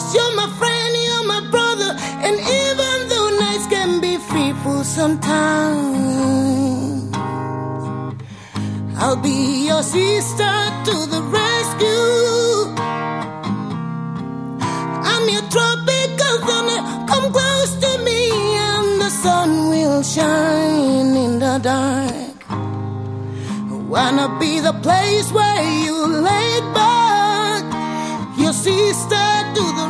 you're my friend, you're my brother. And even though nights can be fearful sometimes, I'll be your sister to the rescue. I'm your tropical thunder, come close to me, and the sun will shine in the dark. Wanna be the place where you laid back, your sister to the